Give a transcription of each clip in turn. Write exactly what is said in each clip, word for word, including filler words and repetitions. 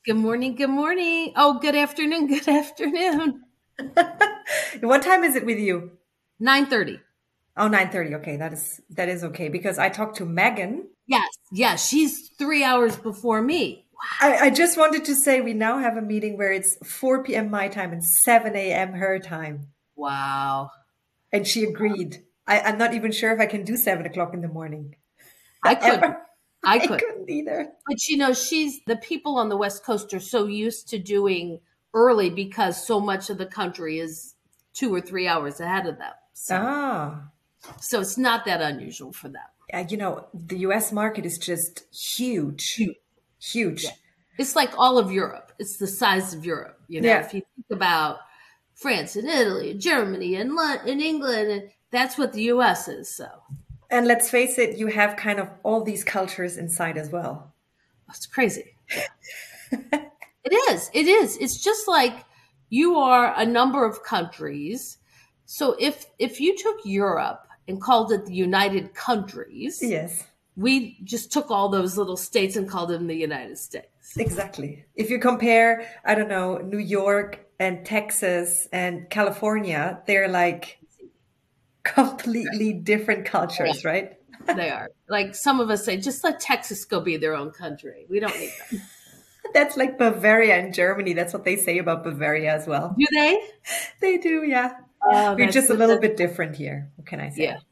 Good morning. Good morning. Oh, good afternoon. Good afternoon. What time is it with you? nine thirty. Oh, nine thirty. Okay, that is that is okay because I talked to Megan. Yes. Yes. She's three hours before me. I, I just wanted to say we now have a meeting where it's four p.m. my time and seven a.m. her time. Wow. And she agreed. I, I'm not even sure if I can do seven o'clock in the morning. I couldn't. Ever. I I could. couldn't either. But you know, she's the people on the West Coast are so used to doing early because so much of the country is two or three hours ahead of them. So, Ah, so it's not that unusual for them. uh, you know, the U S market is just huge, Huge. huge. Yeah. It's like all of Europe. It's the size of Europe. You know, Yeah. if you think about France and Italy and Germany and Lon- and England, and that's what the U S is. So And let's face it, you have kind of all these cultures inside as well. it's crazy. Yeah. It is. It is. It's just like you are a number of countries. So if if you took Europe and called it the United Countries, Yes. we just took all those little states and called them the United States. Exactly. If you compare, I don't know, New York and Texas and California, they're like completely different cultures, right? They are. Like some of us say, just let Texas go be their own country. We don't need them. That's like Bavaria in Germany. That's what they say about Bavaria as well. Do they? They do, yeah. Oh, We're that's just a the- little bit different here. What can I say? Yeah.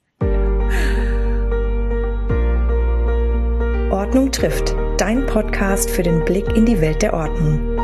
Ordnung trifft, dein Podcast für den Blick in die Welt der Ordnung.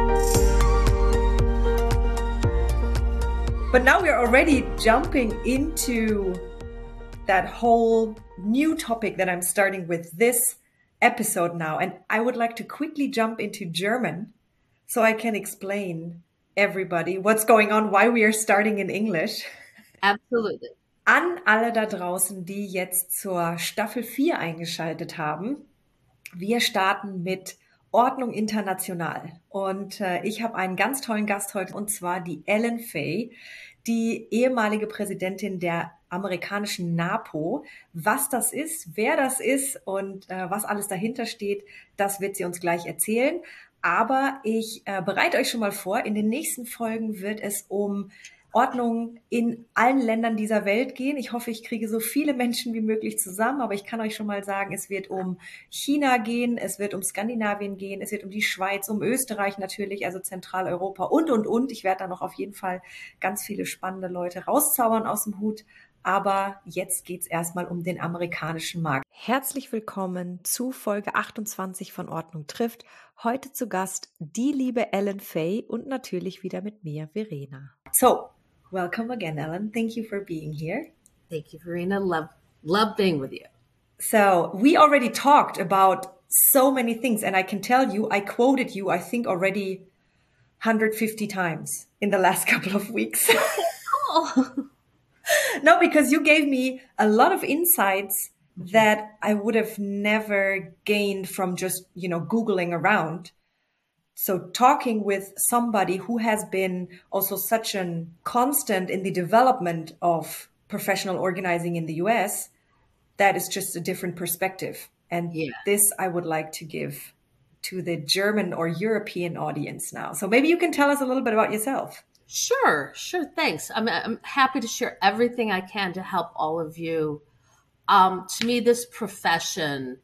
But now we're already jumping into that whole new topic that I'm starting with this episode now. And I would like to quickly jump into German so I can explain everybody what's going on, why we are starting in English. Absolutely. An alle da draußen, die jetzt zur Staffel vier eingeschaltet haben. Wir starten mit Ordnung international. Und äh, ich habe einen ganz tollen Gast heute, und zwar die Ellen Fay, die ehemalige Präsidentin der amerikanischen NAPO. Was das ist, wer das ist und äh, was alles dahinter steht, das wird sie uns gleich erzählen. Aber ich äh, bereite euch schon mal vor, in den nächsten Folgen wird es um Ordnung in allen Ländern dieser Welt gehen. Ich hoffe, ich kriege so viele Menschen wie möglich zusammen, aber ich kann euch schon mal sagen, es wird um China gehen, es wird um Skandinavien gehen, es wird um die Schweiz, um Österreich natürlich, also Zentraleuropa und, und, und. Ich werde da noch auf jeden Fall ganz viele spannende Leute rauszaubern aus dem Hut. Aber jetzt geht's erstmal um den amerikanischen Markt. Herzlich willkommen zu Folge achtundzwanzig von Ordnung trifft. Heute zu Gast die liebe Ellen Fay und natürlich wieder mit mir, Verena. So, welcome again, Ellen. Thank you for being here. Thank you, Verena. Love, love being with you. So we already talked about so many things, and I can tell you, I quoted you, I think already one hundred fifty times in the last couple of weeks. Oh. No, because you gave me a lot of insights that I would have never gained from just, you know, Googling around. So talking with somebody who has been also such a constant in the development of professional organizing in the U S, that is just a different perspective. And Yeah. this I would like to give to the German or European audience now. So maybe you can tell us a little bit about yourself. Sure, sure. Thanks. I'm, I'm happy to share everything I can to help all of you. Um, to me, this profession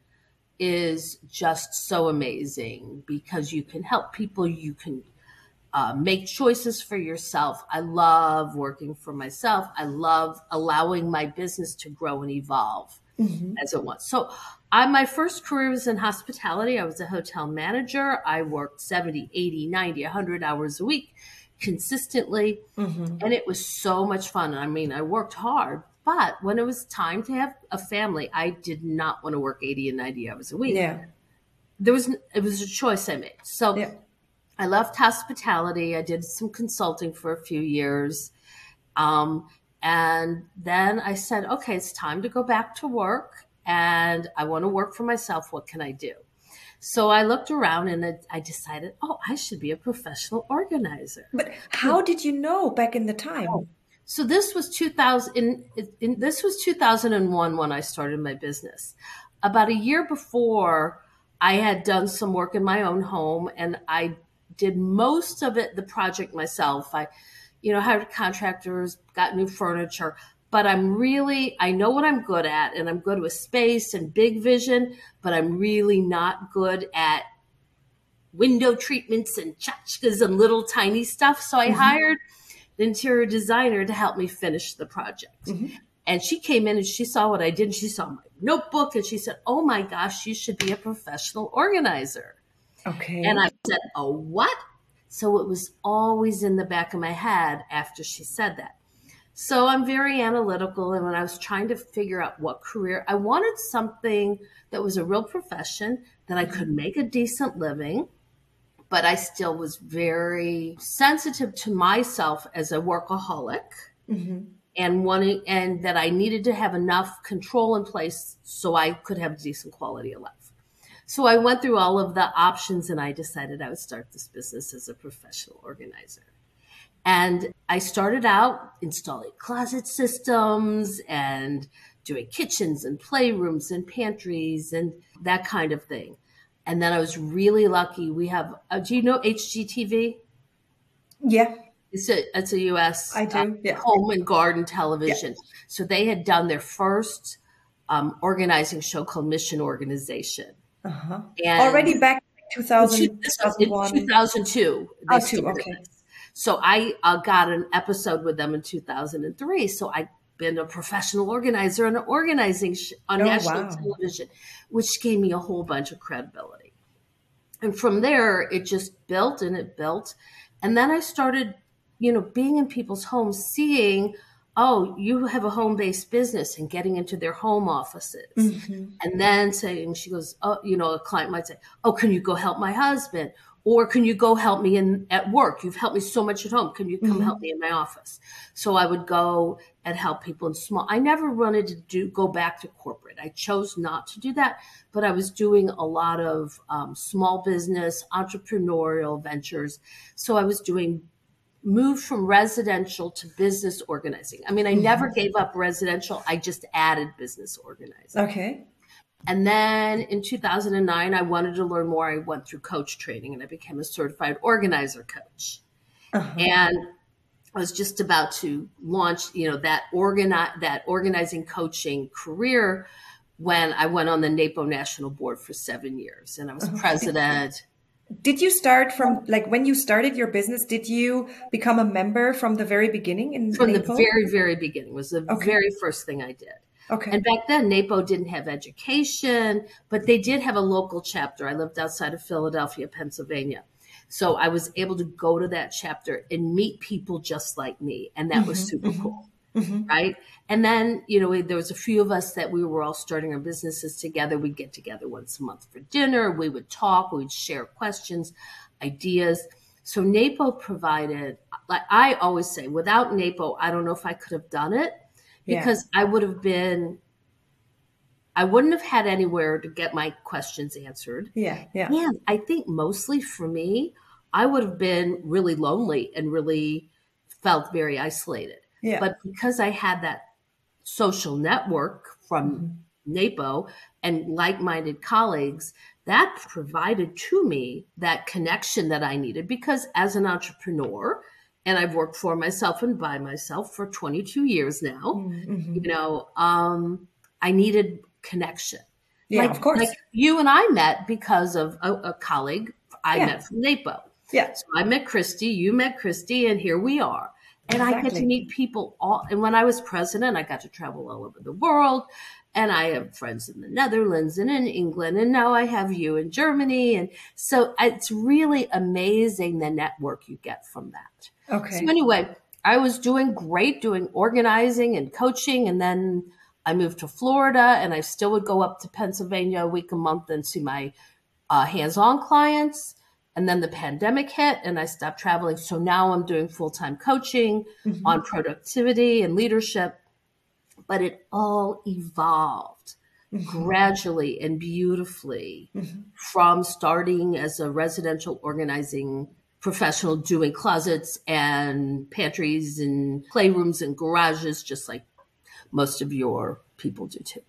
is just so amazing because you can help people. You can uh, make choices for yourself. I love working for myself. I love allowing my business to grow and evolve mm-hmm. as it wants. So I, my first career was in hospitality. I was a hotel manager. I worked seventy, eighty, ninety, one hundred hours a week consistently. Mm-hmm. And it was so much fun. I mean, I worked hard, but when it was time to have a family, I did not want to work eighty and ninety hours a week. Yeah. There was, it was a choice I made. So yeah. I left hospitality. I did some consulting for a few years. Um, and then I said, okay, it's time to go back to work and I want to work for myself. What can I do? So I looked around and I decided, oh, I should be a professional organizer. But how did you know back in the time? Oh, so this was two thousand. In, in, this was two thousand one when I started my business. About a year before, I had done some work in my own home, and I did most of it, the project myself. I, you know, hired contractors, got new furniture, but I'm really, I know what I'm good at, and I'm good with space and big vision, but I'm really not good at window treatments and tchotchkes and little tiny stuff. So I mm-hmm. hired an interior designer to help me finish the project. Mm-hmm. And she came in and she saw what I did, and she saw my notebook, and she said, oh my gosh, you should be a professional organizer. Okay. And I said, oh, what? So it was always in the back of my head after she said that. So I'm very analytical. And when I was trying to figure out what career, I wanted something that was a real profession, that I could make a decent living, but I still was very sensitive to myself as a workaholic. Mm-hmm. And wanting, and that I needed to have enough control in place so I could have a decent quality of life. So I went through all of the options, and I decided I would start this business as a professional organizer. And I started out installing closet systems and doing kitchens and playrooms and pantries and that kind of thing. And then I was really lucky. We have, uh, do you know H G T V? Yeah. It's a, it's a U S I do, uh, yeah. home and garden television. Yeah. So they had done their first um, organizing show called Mission Organization. Uh-huh. Already back in two thousand, two thousand one. two thousand two. Oh, two, okay. This. So I uh, got an episode with them in two thousand three. So I've been a professional organizer on an organizing sh- on oh, national wow. television, which gave me a whole bunch of credibility. And from there, it just built and it built. And then I started, you know, being in people's homes, seeing, oh, you have a home-based business, and getting into their home offices. Mm-hmm. And then saying, she goes, oh, you know, a client might say, oh, can you go help my husband? Or can you go help me in at work? You've helped me so much at home. Can you come mm-hmm. help me in my office? So I would go and help people in small. I never wanted to do go back to corporate. I chose not to do that, but I was doing a lot of um, small business, entrepreneurial ventures. So I was doing moved from residential to business organizing. I mean, I mm-hmm. never gave up residential. I just added business organizing. Okay. And then in two thousand nine, I wanted to learn more. I went through coach training, and I became a certified organizer coach. Uh-huh. And I was just about to launch, you know, that organi- that organizing coaching career when I went on the NAPO National Board for seven years, and I was uh-huh. president. Did you start from, like, when you started your business, did you become a member from the very beginning in From NAPO? the very, very beginning was the okay. very first thing I did. Okay. And back then, NAPO didn't have education, but they did have a local chapter. I lived outside of Philadelphia, Pennsylvania. So I was able to go to that chapter and meet people just like me. And that mm-hmm, was super mm-hmm, cool. Mm-hmm. Right. And then, you know, there was a few of us that we were all starting our businesses together. We'd get together once a month for dinner. We would talk. We'd share questions, ideas. So NAPO provided, like I always say, without NAPO, I don't know if I could have done it. Because yeah. I would have been, I wouldn't have had anywhere to get my questions answered. Yeah, yeah. And I think mostly for me, I would have been really lonely and really felt very isolated. Yeah. But because I had that social network from mm-hmm. NAPO and like-minded colleagues, that provided to me that connection that I needed. Because as an entrepreneur, and I've worked for myself and by myself for twenty-two years now. Mm-hmm. You know, um, I needed connection. Yeah, like, of course. Like you and I met because of a, a colleague I yeah. met from NAPO. Yeah. So I met Christy, you met Christy, and here we are. And exactly. I get to meet people all. And when I was president, I got to travel all over the world. And I have friends in the Netherlands and in England. And now I have you in Germany. And so it's really amazing the network you get from that. Okay. So anyway, I was doing great, doing organizing and coaching. And then I moved to Florida, and I still would go up to Pennsylvania a week a month and see my uh, hands-on clients. And then the pandemic hit, and I stopped traveling. So now I'm doing full-time coaching mm-hmm. on productivity and leadership. But it all evolved mm-hmm. gradually and beautifully mm-hmm. from starting as a residential organizing professional, doing closets and pantries and playrooms and garages, just like most of your people do too.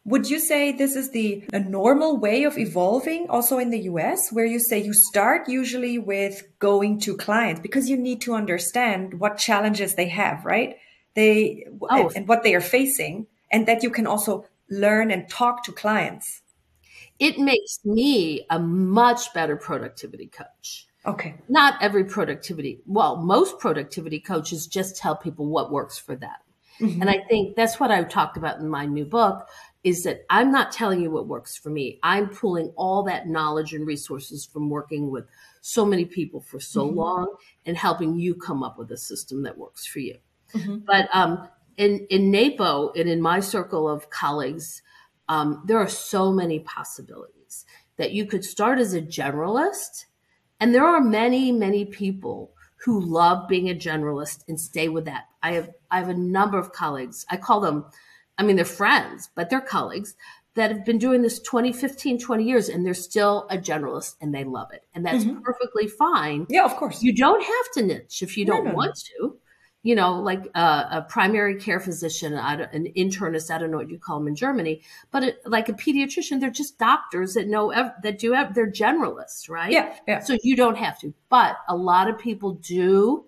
Would you say this is the a normal way of evolving also in the U S, where you say you start usually with going to clients because you need to understand what challenges they have, right? They Oh, and, and what they are facing, and that you can also learn and talk to clients. it makes me a much better productivity coach. Okay. Not every productivity, well, most productivity coaches just tell people what works for them. Mm-hmm. And I think that's what I talked about in my new book, is that I'm not telling you what works for me. I'm pulling all that knowledge and resources from working with so many people for so mm-hmm. long and helping you come up with a system that works for you. Mm-hmm. But um, in, in NAPO and in my circle of colleagues, um, there are so many possibilities that you could start as a generalist. And there are many, many people who love being a generalist and stay with that. I have I have a number of colleagues. I call them, I mean, they're friends, but they're colleagues that have been doing this twenty, fifteen, twenty years, and they're still a generalist and they love it. And that's mm-hmm. perfectly fine. Yeah, of course. You don't have to niche if you don't no, no, want no. to. You know, like a, a primary care physician, an internist, I don't know what you call them in Germany, but it, like a pediatrician, they're just doctors that know, that do, they're generalists, right? Yeah, yeah. So you don't have to. But a lot of people do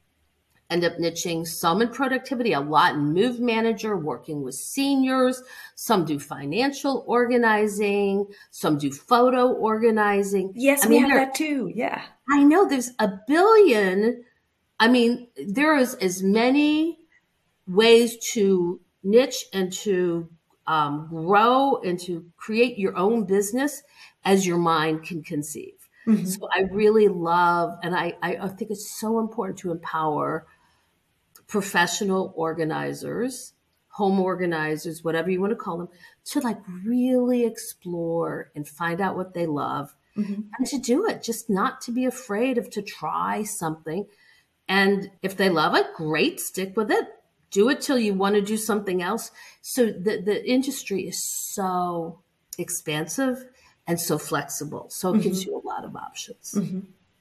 end up niching, some in productivity, a lot in Move Manager, working with seniors. Some do financial organizing. Some do photo organizing. Yes, I we mean, have that too. Yeah. I know there's a billion. I mean, there is as many ways to niche and to um, grow and to create your own business as your mind can conceive. Mm-hmm. So I really love, and I, I think it's so important to empower professional organizers, home organizers, whatever you want to call them, to like really explore and find out what they love mm-hmm. and to do it, just not to be afraid of to try something. And if they love it, great, stick with it. Do it till you want to do something else. So the, the industry is so expansive and so flexible. So it mm-hmm. gives you a lot of options. Mm-hmm.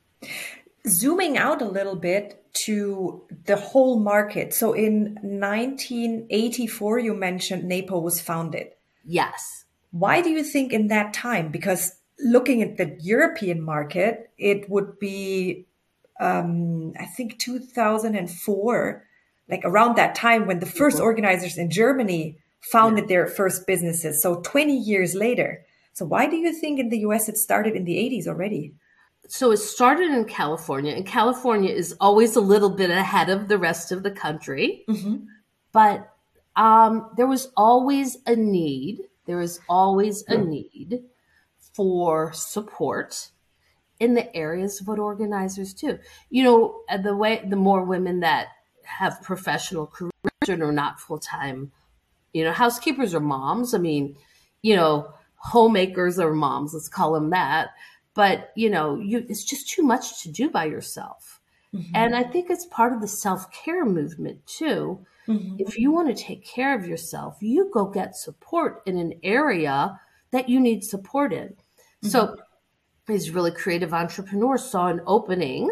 Zooming out a little bit to the whole market. So in nineteen eighty-four, you mentioned NAPO was founded. Yes. Why do you think in that time? Because looking at the European market, it would be Um, I think two thousand four, like around that time when the first mm-hmm. organizers in Germany founded yeah. their first businesses. So twenty years later. So why do you think in the U S it started in the eighties already? So it started in California, and California is always a little bit ahead of the rest of the country. Mm-hmm. But um, there was always a need. There is always a need for support in the areas of what organizers do. You know, the way, the more women that have professional careers and are not full-time, you know, housekeepers or moms. I mean, you know, homemakers or moms, let's call them that. But, you know, you, it's just too much to do by yourself. Mm-hmm. And I think it's part of the self-care movement too. Mm-hmm. If you want to take care of yourself, you go get support in an area that you need support in. Mm-hmm. So these really creative entrepreneurs saw an opening,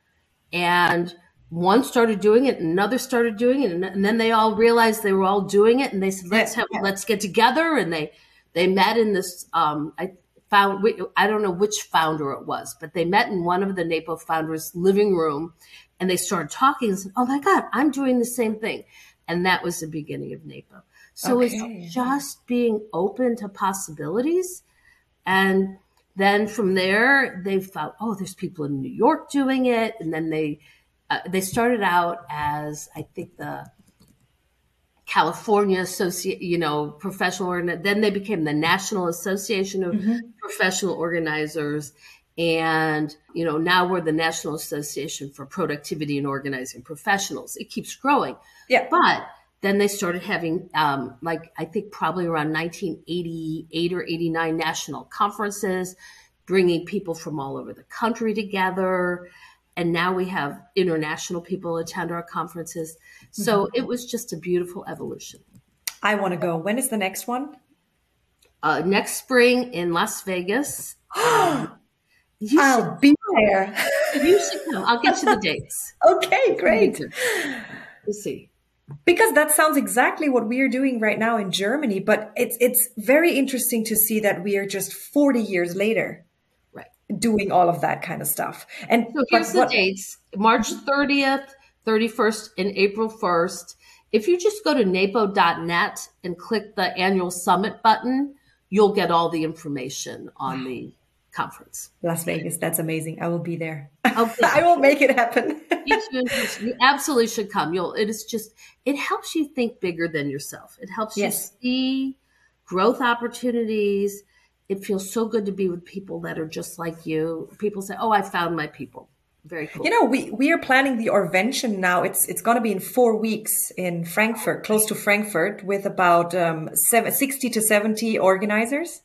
and one started doing it, another started doing it, and, and then they all realized they were all doing it, and they said, "Let's have, let's get together." And they they met in this. Um, I found I don't know which founder it was, but they met in one of the NAPO founders' living room, and they started talking and said, "Oh my God, I'm doing the same thing," and that was the beginning of NAPO. So okay. It's just being open to possibilities, and then from there, they found, oh, there's people in New York doing it. And then they uh, they started out as, I think, the California Associate, you know, professional, organ- then they became the National Association of mm-hmm. Professional Organizers. And, you know, now we're the National Association for Productivity and Organizing Professionals. It keeps growing. Yeah. But then they started having, um, like, I think probably around nineteen eighty-eight or eighty-nine national conferences, bringing people from all over the country together. And now we have international people attend our conferences. So mm-hmm. it was just a beautiful evolution. I want to go. When is the next one? Uh, next spring in Las Vegas. um, you I'll should, be there. You should come. I'll get you the dates. Okay, great. We'll see. Because that sounds exactly what we are doing right now in Germany, but it's it's very interesting to see that we are just forty years later Right. doing all of that kind of stuff. And So here's but the what dates: March thirtieth, thirty-first, and April first. If you just go to napo dot net and click the annual summit button, you'll get all the information on the conference. Las Vegas, that's amazing. I will be there. Okay. I will make it happen. You, should, you absolutely should come. You'll. It is just. It helps you think bigger than yourself. It helps Yes. you see growth opportunities. It feels so good to be with people that are just like you. People say, "Oh, I found my people." Very cool. You know, we, we are planning the Orvention now. It's it's going to be in four weeks in Frankfurt, close to Frankfurt, with about um, seven, sixty to seventy organizers.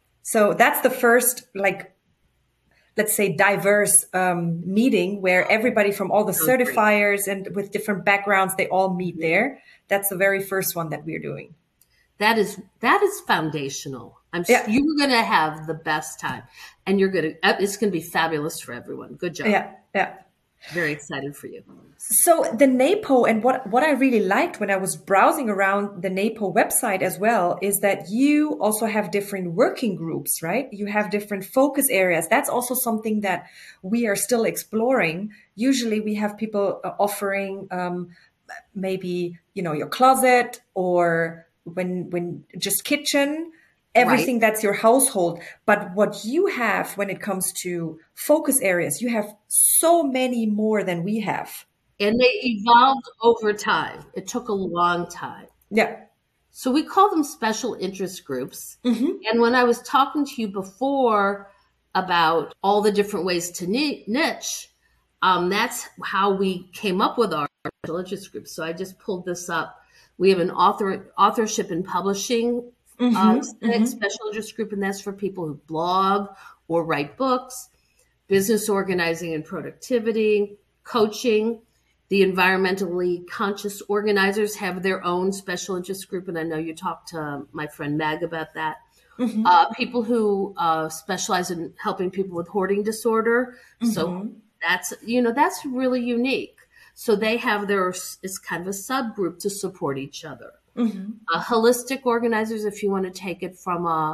So that's the first, like, let's say, diverse um, meeting where everybody from all the Sounds great. certifiers and with different backgrounds, they all meet there. That's the very first one that we're doing. That is that is foundational. I'm Yeah. You're going to have the best time, and you're going to. It's going to be fabulous for everyone. Good job. Yeah, yeah. Very excited for you. So the NAPO, and what, what I really liked when I was browsing around the NAPO website as well, is that you also have different working groups, right? You have different focus areas. That's also something that we are still exploring. Usually we have people uh, offering um, maybe, you know, your closet, or when when just kitchen, everything that's your household. But what you have when it comes to focus areas, you have so many more than we have. And they evolved over time. It took a long time. Yeah. So we call them special interest groups. Mm-hmm. And when I was talking to you before about all the different ways to ni- niche, um, that's how we came up with our special interest groups. So I just pulled this up. We have an author authorship and publishing Mm-hmm. um, Mm-hmm. special interest group, and that's for people who blog or write books, business organizing and productivity, coaching. The environmentally conscious organizers have their own special interest group, and I know you talked to my friend Mag about that. Mm-hmm. Uh, people who uh, specialize in helping people with hoarding disorder. Mm-hmm. So that's, you know, that's really unique. So they have their, it's kind of a subgroup to support each other. Mm-hmm. Uh, holistic organizers, if you want to take it from a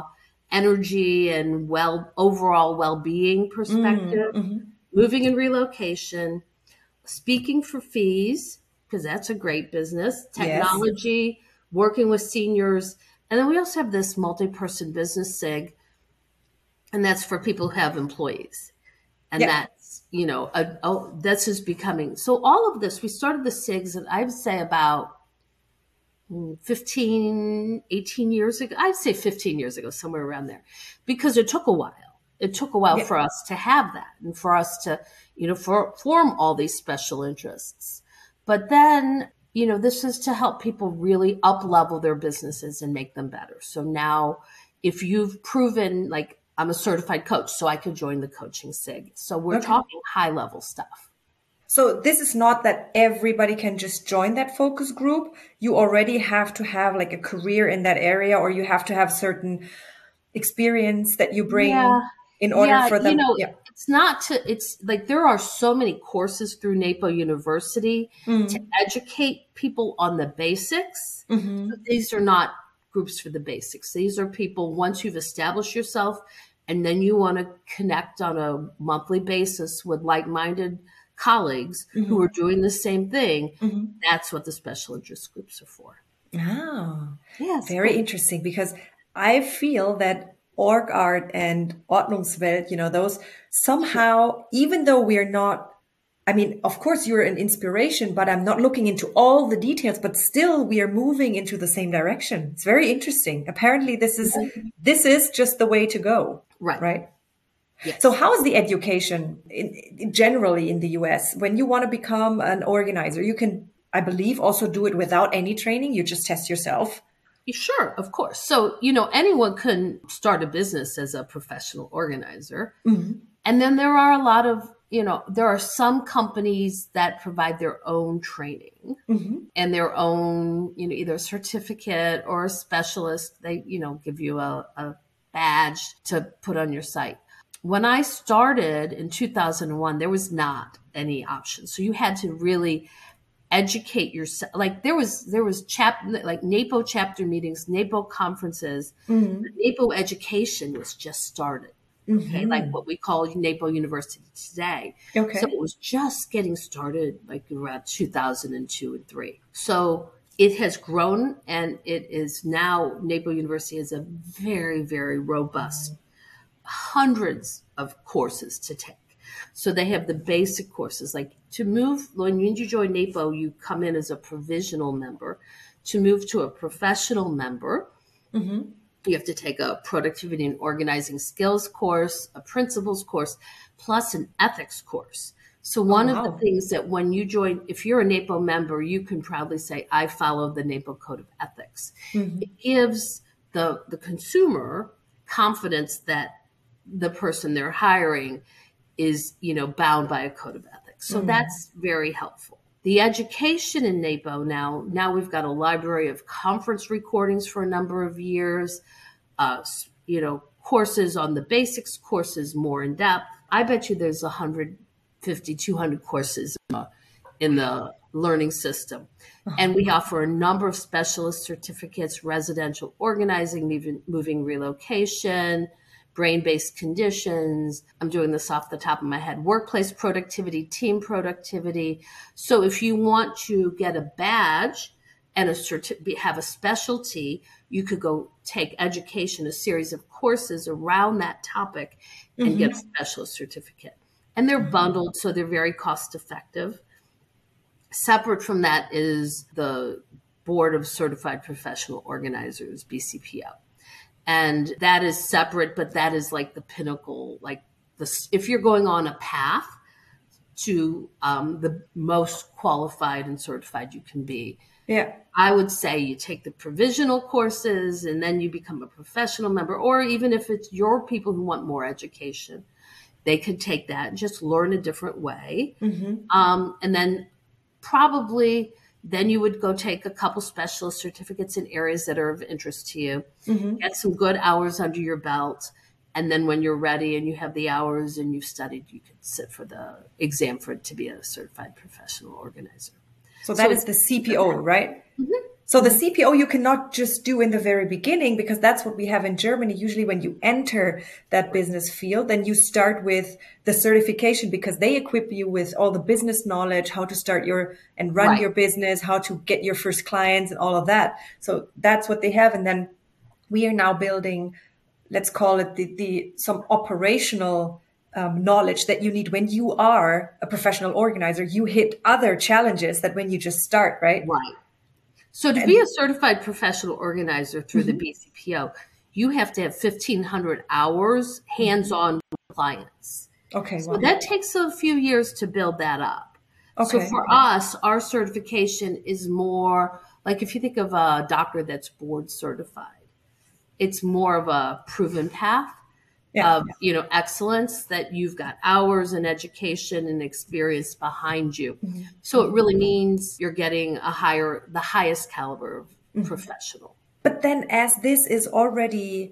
energy and well overall well-being perspective, Mm-hmm. moving and relocation, speaking for fees, because that's a great business, technology, yes. Working with seniors. And then we also have this multi-person business SIG, and that's for people who have employees. And yeah. that's, you know, a, a, this is becoming, so all of this, we started the SIGs, and I would say about fifteen, eighteen years ago. I'd say fifteen years ago, somewhere around there, because it took a while. It took a while yeah. for us to have that and for us to, you know, for, form all these special interests. But then, you know, this is to help people really up level their businesses and make them better. So now if you've proven, like, I'm a certified coach, so I could join the coaching SIG. So we're okay. talking high level stuff. So this is not that everybody can just join that focus group. You already have to have like a career in that area, or you have to have certain experience that you bring yeah. in order yeah, for them. You know, yeah. It's not to, it's like there are so many courses through NAPO University mm. to educate people on the basics. Mm-hmm. But these are not groups for the basics. These are people, once you've established yourself and then you want to connect on a monthly basis with like-minded colleagues mm-hmm. who are doing the same thing, mm-hmm. that's what the special interest groups are for. Oh, yes, very cool. interesting, because I feel that org art and Ordnungswelt, you know, those somehow, even though we're not, I mean, of course you're an inspiration, but I'm not looking into all the details, but still we are moving into the same direction. It's very interesting. Apparently this is, mm-hmm. this is just the way to go. Right. Right. Yes. So how is the education in, in generally in the U S? When you want to become an organizer, you can, I believe, also do it without any training. You just test yourself. Sure, of course. So, you know, anyone can start a business as a professional organizer. Mm-hmm. And then there are a lot of, you know, there are some companies that provide their own training mm-hmm. and their own, you know, either a certificate or a specialist. They, you know, give you a, a badge to put on your site. When I started in two thousand one, there was not any option. So you had to really educate yourself. Like there was, there was chap, like NAPO chapter meetings, NAPO conferences, Mm-hmm. NAPO education was just started. Okay. Mm-hmm. Like what we call NAPO University today. Okay. So it was just getting started like around two thousand two and three. So it has grown, and it is now, NAPO University is a very, very robust, hundreds of courses to take. So they have the basic courses, like to move, when you join NAPO, you come in as a provisional member. To move to a professional member, Mm-hmm. you have to take a productivity and organizing skills course, a principles course, plus an ethics course. So one Oh, of wow. the things that when you join, if you're a NAPO member, you can proudly say, I follow the NAPO Code of Ethics. Mm-hmm. It gives the, the consumer confidence that the person they're hiring is, you know, bound by a code of ethics. So Mm-hmm. that's very helpful. The education in NAPO now, now we've got a library of conference recordings for a number of years, uh, you know, courses on the basics, courses more in depth. I bet you there's one hundred fifty, two hundred courses uh, in the learning system. And we offer a number of specialist certificates, residential organizing, moving, moving relocation, brain-based conditions. I'm doing this off the top of my head. Workplace productivity, team productivity. So if you want to get a badge and a certi- have a specialty, you could go take education, a series of courses around that topic, and Mm-hmm. get a specialist certificate. And they're bundled, so they're very cost effective. Separate from that is the Board of Certified Professional Organizers, B C P O. And that is separate, but that is like the pinnacle, like the, if you're going on a path to um, the most qualified and certified you can be, Yeah. I would say you take the provisional courses and then you become a professional member, or even if it's your people who want more education, they could take that and just learn a different way. Mm-hmm. Um, and then probably then you would go take a couple specialist certificates in areas that are of interest to you, Mm-hmm. get some good hours under your belt. And then when you're ready and you have the hours and you've studied, you could sit for the exam for to be a certified professional organizer. So that So is the C P O, right? Mhm. So the C P O you cannot just do in the very beginning, because that's what we have in Germany. Usually when you enter that business field, then you start with the certification, because they equip you with all the business knowledge, how to start your and run Right. your business, how to get your first clients and all of that. So that's what they have. And then we are now building, let's call it the, the some operational um, knowledge that you need when you are a professional organizer. You hit other challenges that when you just start, right? Right. So to be a certified professional organizer through the B C P O, you have to have fifteen hundred hours hands-on with clients. Okay. So Wow. that takes a few years to build that up. So Okay. for us, our certification is more like if you think of a doctor that's board certified, it's more of a proven path Yeah. of, you know, excellence, that you've got hours and education and experience behind you. So it really means you're getting a higher, the highest caliber of professional. But then, as this is already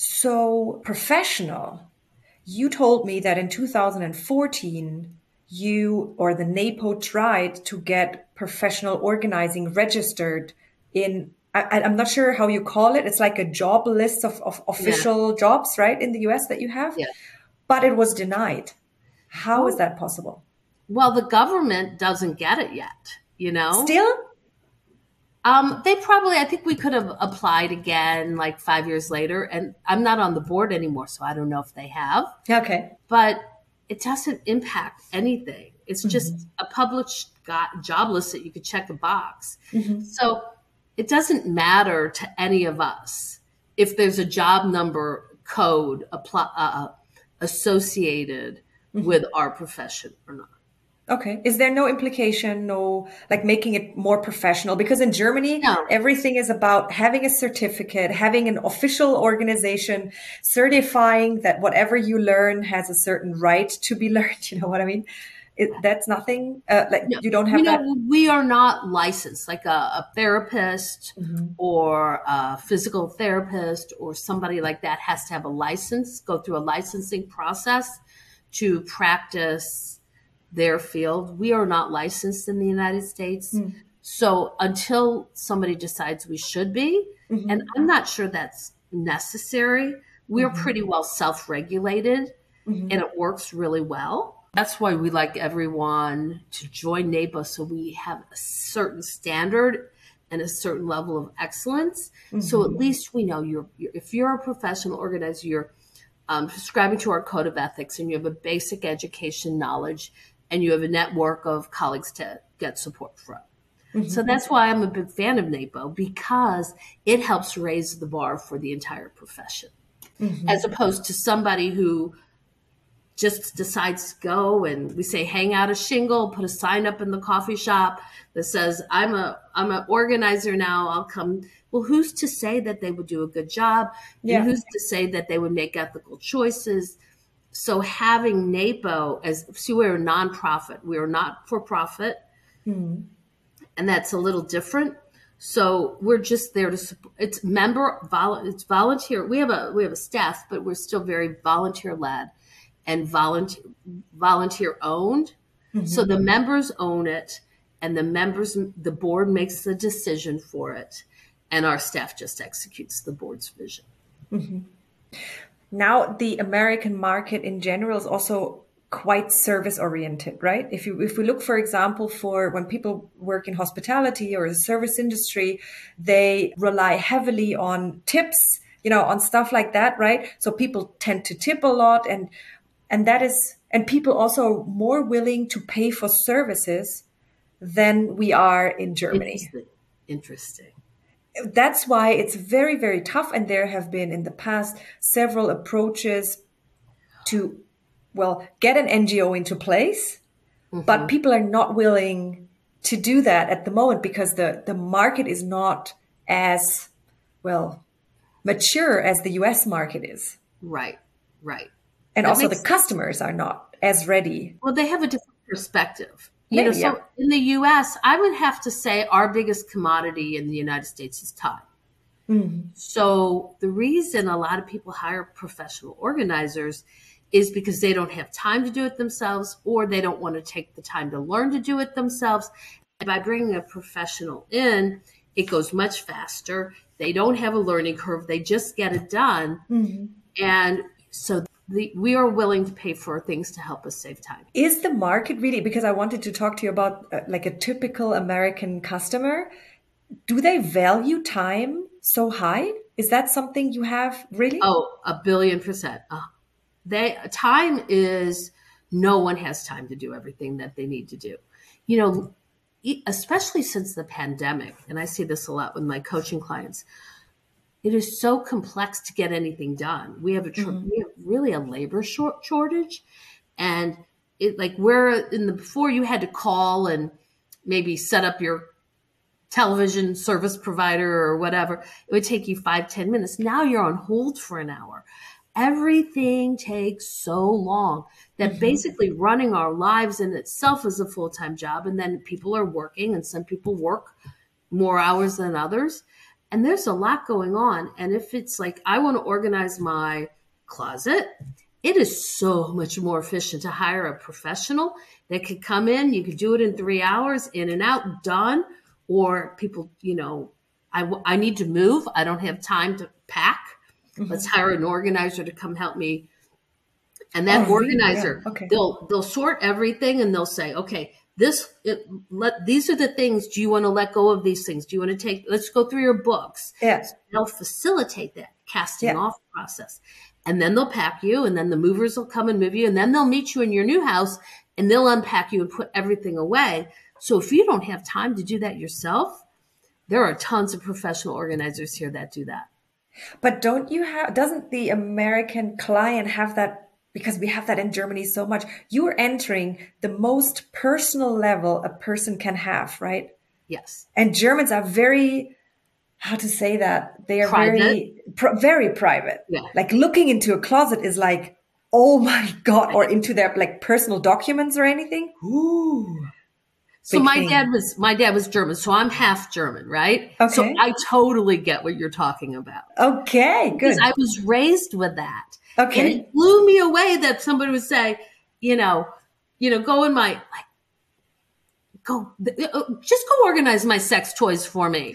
so professional, you told me that in two thousand fourteen, you or the NAPO tried to get professional organizing registered in, I, I'm not sure how you call it. It's like a job list of, of official jobs, right, in the U S that you have, Yeah. but it was denied. How is Oh. that possible? Well, the government doesn't get it yet, you know? Still? Um, they probably, I think we could have applied again like five years later, and I'm not on the board anymore, so I don't know if they have, Okay. but it doesn't impact anything. It's just a published go- job list that you could check a box. So it doesn't matter to any of us if there's a job number code apply, uh, associated with our profession or not. Okay. Is there no implication, no, like making it more professional? Because in Germany, No. everything is about having a certificate, having an official organization certifying that whatever you learn has a certain right to be learned. You know what I mean? It, that's nothing, uh, like No, you don't have you know, that. we are not licensed, like a, a therapist or a physical therapist or somebody like that has to have a license, go through a licensing process to practice their field. We are not licensed in the United States. Mm. So until somebody decides we should be, Mm-hmm. and I'm not sure that's necessary, we're Mm-hmm. pretty well self-regulated, Mm-hmm. and it works really well. That's why we like everyone to join NAPA, so we have a certain standard and a certain level of excellence. Mm-hmm. So at least we know you're, you're if you're a professional organizer, you're um, subscribing to our code of ethics, and you have a basic education knowledge, and you have a network of colleagues to get support from. Mm-hmm. So that's why I'm a big fan of NAPO, because it helps raise the bar for the entire profession, Mm-hmm. as opposed to somebody who just decides to go and we say, hang out a shingle, put a sign up in the coffee shop that says, I'm a, I'm an organizer now, I'll come. Well, who's to say that they would do a good job? Yeah. And who's to say that they would make ethical choices? So having NAPO as, see, we're a nonprofit, we are not for profit. Mm-hmm. And that's a little different. So we're just there to support. It's member, vol, it's volunteer. We have a, we have a staff, but we're still very volunteer led and volunteer volunteer owned. Mm-hmm. So the members own it, and the members, the board makes the decision for it, and our staff just executes the board's vision. Mm-hmm. Now, the American market in general is also quite service oriented, right? If you if we look, for example, for when people work in hospitality or the service industry, they rely heavily on tips, you know, on stuff like that, right? So people tend to tip a lot, and And that is, and people also more willing to pay for services than we are in Germany. Interesting. Interesting. That's why it's very, very tough. And there have been in the past several approaches to, well, get an N G O into place, mm-hmm. but people are not willing to do that at the moment because the, the market is not as, well, mature as the U S market is. Right, right. And That also the makes customers are not as ready. Well, they have a different perspective. You Yeah, know, so yeah. in the U S, I would have to say our biggest commodity in the United States is time. Mm-hmm. So the reason a lot of people hire professional organizers is because they don't have time to do it themselves, or they don't want to take the time to learn to do it themselves. And by bringing a professional in, it goes much faster. They don't have a learning curve. They just get it done. Mm-hmm. And so the, we are willing to pay for things to help us save time. Is the market really, because I wanted to talk to you about uh, like a typical American customer, do they value time so high? Is that something you have really? Oh, a billion percent. Uh, they time is, no one has time to do everything that they need to do. You know, especially since the pandemic, and I see this a lot with my coaching clients, it is so complex to get anything done. We have a tr- Mm-hmm. we have really a labor short shortage, and it like where in the before you had to call and maybe set up your television service provider or whatever, it would take you five ten minutes. Now you're on hold for an hour. Everything takes so long that Mm-hmm. basically running our lives in itself is a full-time job, and then people are working, and some people work more hours than others. And there's a lot going on. And if it's like, I want to organize my closet, it is so much more efficient to hire a professional that could come in. You could do it in three hours, in and out, done. Or people, you know, I, I need to move. I don't have time to pack. Mm-hmm. Let's hire an organizer to come help me. And that Oh, really? organizer, Yeah. Okay. they'll they'll sort everything, and they'll say, okay, this it, let these are the things. Do you want to let go of these things? Do you want to take? Let's go through your books. Yeah. So they'll facilitate that casting Yeah. off process, and then they'll pack you, and then the movers will come and move you, and then they'll meet you in your new house, and they'll unpack you and put everything away. So if you don't have time to do that yourself, there are tons of professional organizers here that do that. But don't you have, doesn't the American client have that, because we have that in Germany so much, you're entering the most personal level a person can have, right? Yes. And Germans are very, how to say that? They are Private. very, pr- very private. Yeah. Like looking into a closet is like, oh my God, or into their like personal documents or anything. Ooh. So Big my thing. dad was my dad was German, so I'm half German, right? Okay. So I totally get what you're talking about. Okay, good. Because I was raised with that. Okay. And it blew me away that somebody would say, you know, you know, go in my, like, go, just go organize my sex toys for me.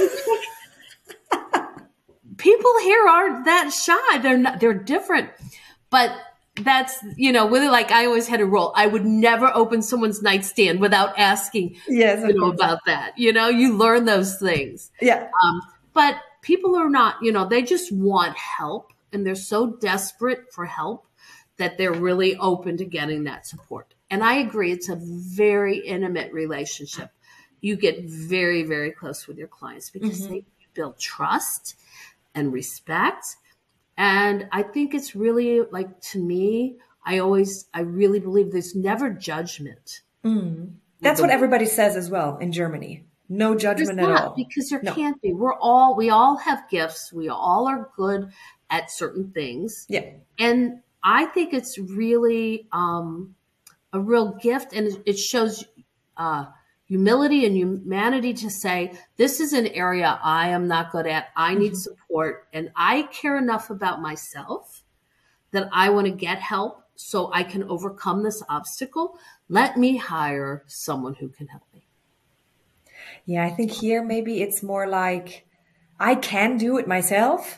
People here aren't that shy. They're not, they're different. But that's, you know, whether like I always had a rule. I would never open someone's nightstand without asking, yes, you know, about that. You know, you learn those things. Yeah. Um, but people are not, you know, they just want help, and they're so desperate for help that they're really open to getting that support. And I agree, it's a very intimate relationship. You get very, very close with your clients because mm-hmm. they build trust and respect. And I think it's really, like, to me, I always, I really believe there's never judgment. Mm. That's what everybody says as well in Germany. No judgment at all. Because there no. can't be. We're all, we all have gifts. We all are good at certain things. Yeah. And I think it's really um, a real gift, and it shows uh, humility and humanity to say, this is an area I am not good at. I need mm-hmm. support, and I care enough about myself that I want to get help so I can overcome this obstacle. Let me hire someone who can help me. Yeah, I think here maybe it's more like I can do it myself.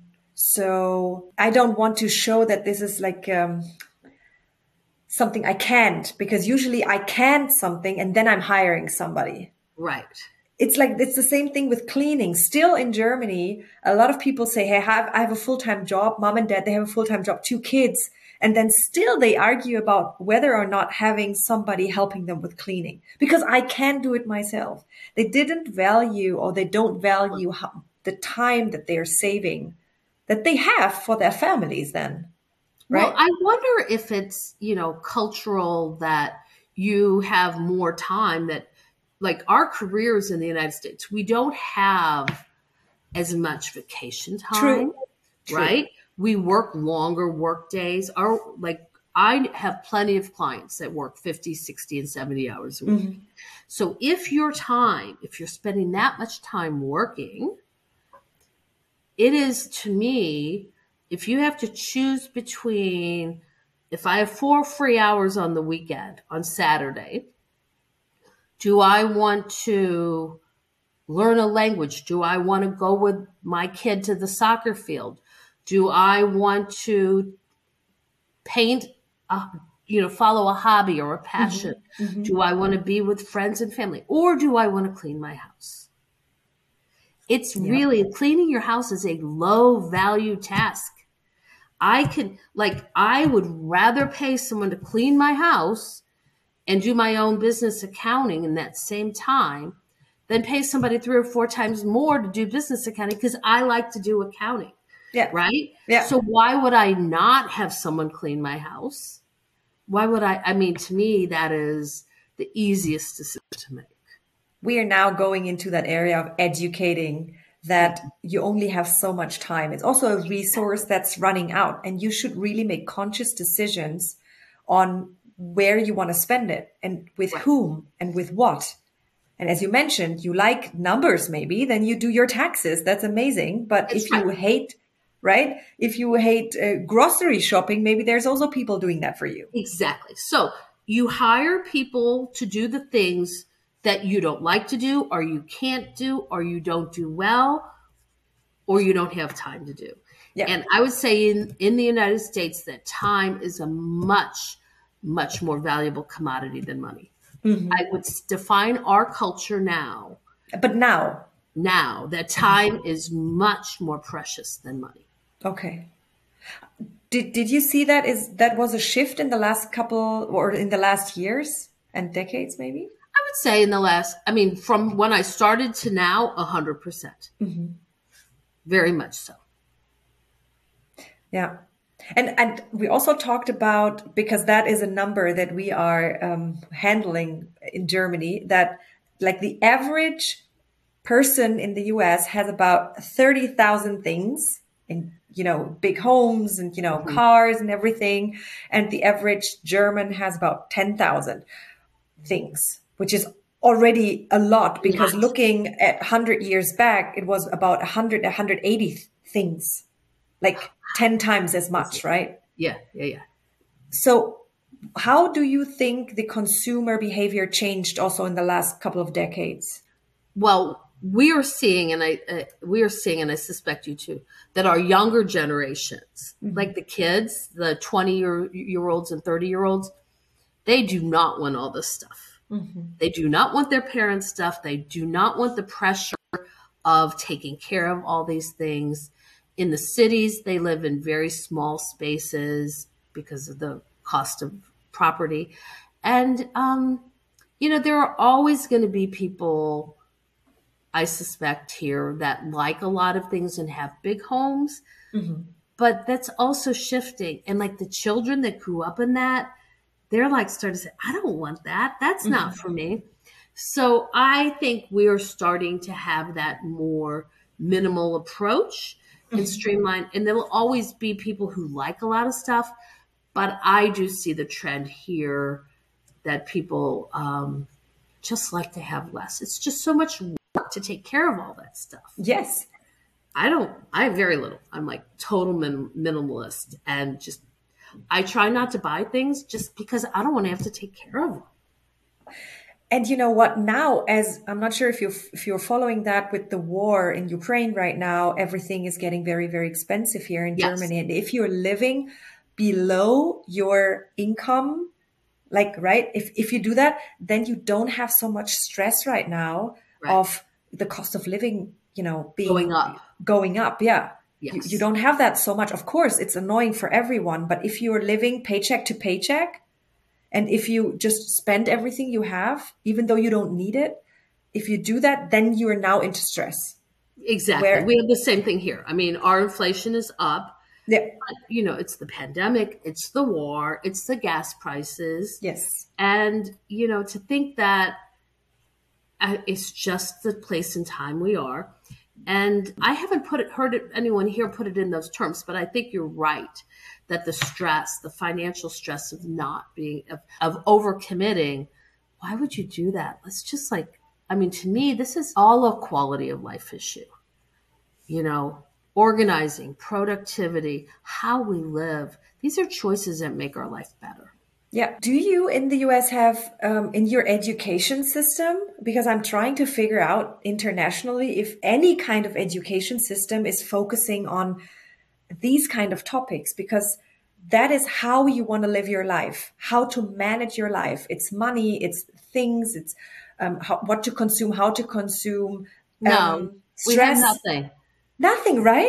So I don't want to show that this is like um, something I can't, because usually I can something and then I'm hiring somebody. Right. It's like, it's the same thing with cleaning. Still in Germany, a lot of people say, hey, I have, I have a full-time job. Mom and dad, they have a full-time job, two kids. And then still they argue about whether or not having somebody helping them with cleaning, because I can do it myself. They didn't value, or they don't value how, the time that they're saving, that they have for their families then. Right? Well, I wonder if it's, you know, cultural that you have more time, that like our careers in the United States, we don't have as much vacation time, True. True. right? We work longer work days. Our, like, I have plenty of clients that work fifty, sixty, and seventy hours a week. Mm-hmm. So if your time, if you're spending that much time working, it is, to me, if you have to choose between, if I have four free hours on the weekend, on Saturday, do I want to learn a language? Do I want to go with my kid to the soccer field? Do I want to paint, a, you know, follow a hobby or a passion? Mm-hmm. Mm-hmm. Do I want to be with friends and family? Or do I want to clean my house? It's yeah. really, cleaning your house is a low value task. I could, like, I would rather pay someone to clean my house and do my own business accounting in that same time than pay somebody three or four times more to do business accounting, because I like to do accounting. Yeah. Right? Yeah. So why would I not have someone clean my house? Why would I? I mean, to me, that is the easiest decision to make. We are now going into that area of educating that you only have so much time. It's also a resource that's running out, and you should really make conscious decisions on where you want to spend it and with right. whom and with what. And as you mentioned, you like numbers, maybe, then you do your taxes. That's amazing. But that's if right. you hate, right? If you hate uh, grocery shopping, maybe there's also people doing that for you. Exactly. So you hire people to do the things that you don't like to do, or you can't do, or you don't do well, or you don't have time to do. Yeah. And I would say in, in the United States that time is a much, much more valuable commodity than money. Mm-hmm. I would define our culture now. But now? Now, that time mm-hmm. is much more precious than money. Okay. Did did you see that is that was a shift in the last couple, or in the last years and decades, maybe? I would say in the last, I mean, from when I started to now, one hundred percent. Mm-hmm. Very much so. Yeah. And and we also talked about, because that is a number that we are um, handling in Germany, that like the average person in the U S has about thirty thousand things in, you know, big homes and, you know, mm-hmm. cars and everything. And the average German has about ten thousand things, which is already a lot, because nice. Looking at one hundred years back, it was about one hundred, one hundred eighty things, like ten times as much, right? Yeah, yeah, yeah. So How do you think the consumer behavior changed also in the last couple of decades? Well, we are seeing, and I uh, we are seeing, and I suspect you too, that our younger generations, mm-hmm. like the kids, the twenty year year olds and thirty year olds, they do not want all this stuff. Mm-hmm. They do not want their parents' stuff. They do not want the pressure of taking care of all these things. In the cities, they live in very small spaces because of the cost of property. And, um, you know, there are always going to be people, I suspect here, that like a lot of things and have big homes. Mm-hmm. But that's also shifting. And like the children that grew up in that, they're like starting to say, I don't want that. That's mm-hmm. not for me. So I think we are starting to have that more minimal approach and mm-hmm. streamline. And there will always be people who like a lot of stuff. But I do see the trend here that people um, just like to have less. It's just so much work to take care of all that stuff. Yes. I don't, I have very little. I'm like total min- minimalist and just, I try not to buy things just because I don't want to have to take care of them. And you know what, now, as I'm not sure if you're, if you're following that with the war in Ukraine right now, everything is getting very, very expensive here in yes. Germany. And if you're living below your income, like, right, if, if you do that, then you don't have so much stress right now right. of the cost of living, you know, being going up, going up. Yeah. Yes. You, you don't have that so much. Of course, it's annoying for everyone, but if you're living paycheck to paycheck, and if you just spend everything you have, even though you don't need it, if you do that, then you are now into stress. Exactly. Where, we have the same thing here. I mean, our inflation is up. Yeah. You know, it's the pandemic, it's the war, it's the gas prices. Yes. And, you know, to think that uh, it's just the place and time we are. And I haven't put it, heard it, anyone here put it in those terms, but I think you're right that the stress, the financial stress of not being, of, of overcommitting, why would you do that? Let's just like, I mean, to me, this is all a quality of life issue. You know, organizing, productivity, how we live. These are choices that make our life better. Yeah. Do you in the U S have um, in your education system, because I'm trying to figure out internationally if any kind of education system is focusing on these kind of topics, because that is how you want to live your life, how to manage your life. It's money, it's things, it's um, how, what to consume, how to consume. No, um, we have nothing. Nothing, right?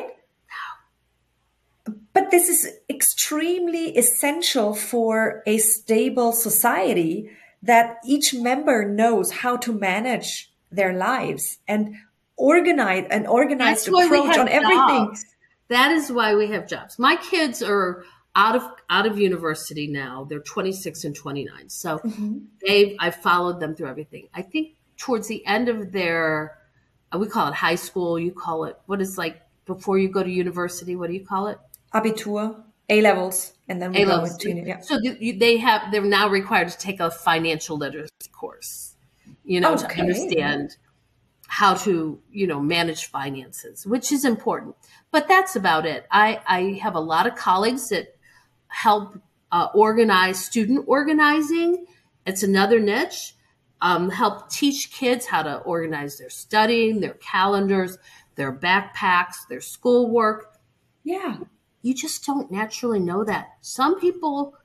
But this is extremely essential for a stable society, that each member knows how to manage their lives and organize an organized approach on everything. Jobs. That is why we have jobs. My kids are out of out of university now. They're twenty-six and twenty-nine. So mm-hmm. they've I followed them through everything. I think towards the end of their, we call it high school. You call it, what is like before you go to university? What do you call it? Abitur, A-levels, and then we A-levels. go into, yeah. So they have, they're now required to take a financial literacy course, you know, okay. to understand how to, you know, manage finances, which is important. But that's about it. I, I have a lot of colleagues that help uh, organize student organizing. It's another niche. Um, help teach kids how to organize their studying, their calendars, their backpacks, their schoolwork. Yeah. You just don't naturally know that. Some people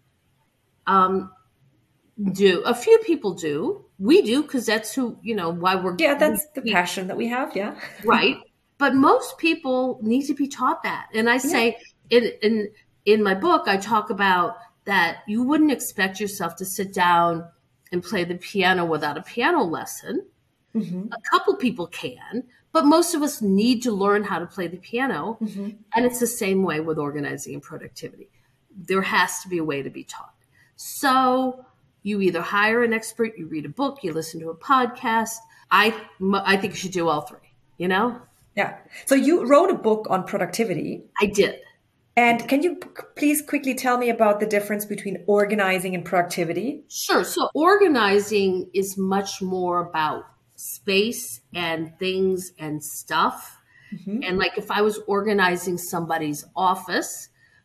um, do. A few people do. We do, because that's who, you know, why we're... Yeah, that's we, the passion that we have, yeah. Right. But most people need to be taught that. And I say, yeah. in, in in my book, I talk about that you wouldn't expect yourself to sit down and play the piano without a piano lesson. Mm-hmm. A couple people can, but most of us need to learn how to play the piano. Mm-hmm. And it's the same way with organizing and productivity. There has to be a way to be taught. So you either hire an expert, you read a book, you listen to a podcast. I, I think you should do all three, you know? Yeah. So you wrote a book on productivity. I did. And can you p- please quickly tell me about the difference between organizing and productivity? Sure. So organizing is much more about space and things and stuff. Mm-hmm. And like if I was organizing somebody's office,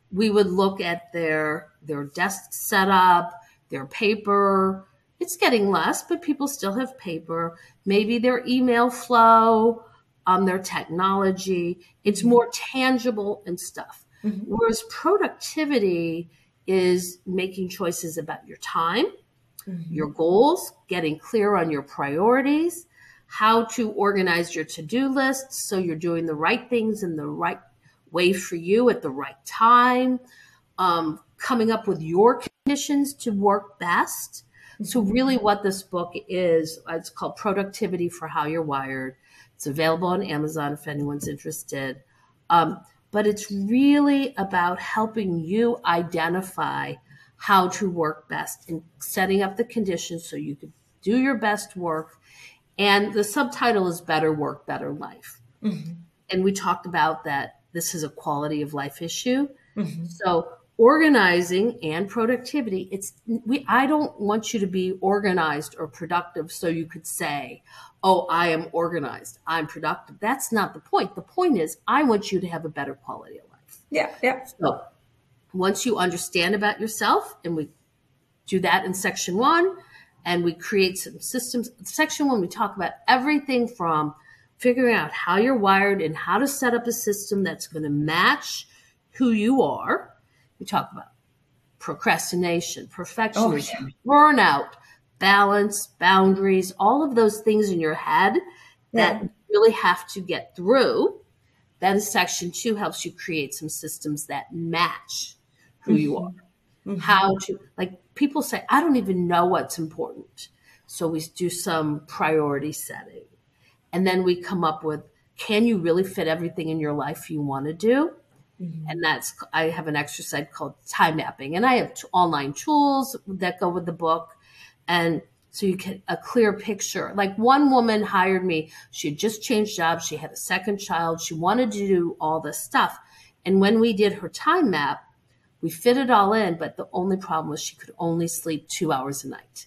we would look at their their desk setup, their paper. It's getting less, but people still have paper. Maybe their email flow, um, their technology. It's more tangible and stuff. Mm-hmm. Whereas productivity is making choices about your time, mm-hmm. your goals, getting clear on your priorities, how to organize your to-do lists so you're doing the right things in the right way for you at the right time, um, coming up with your conditions to work best. So really what this book is, it's called Productivity for How You're Wired. It's available on Amazon if anyone's interested. Um, but it's really about helping you identify how to work best and setting up the conditions so you can do your best work. And the subtitle is Better Work, Better Life. Mm-hmm. And we talked about that this is a quality of life issue. Mm-hmm. So organizing and productivity, it's we I don't want you to be organized or productive so you could say, oh, I am organized, I'm productive. That's not the point. The point is I want you to have a better quality of life. Yeah, yeah. So once you understand about yourself, and we do that in section one, and we create some systems. Section one, we talk about everything from figuring out how you're wired and how to set up a system that's going to match who you are. We talk about procrastination, perfectionism, oh, yeah. burnout, balance, boundaries, all of those things in your head that yeah. you really have to get through. Then section two helps you create some systems that match who mm-hmm. you are. Mm-hmm. How to, like people say, I don't even know what's important. So we do some priority setting. And then we come up with, can you really fit everything in your life you want to do? Mm-hmm. And that's, I have an exercise called time mapping, and I have t- online tools that go with the book. And so you get a clear picture. Like one woman hired me, she had just changed jobs. She had a second child. She wanted to do all this stuff. And when we did her time map, we fit it all in. But the only problem was she could only sleep two hours a night.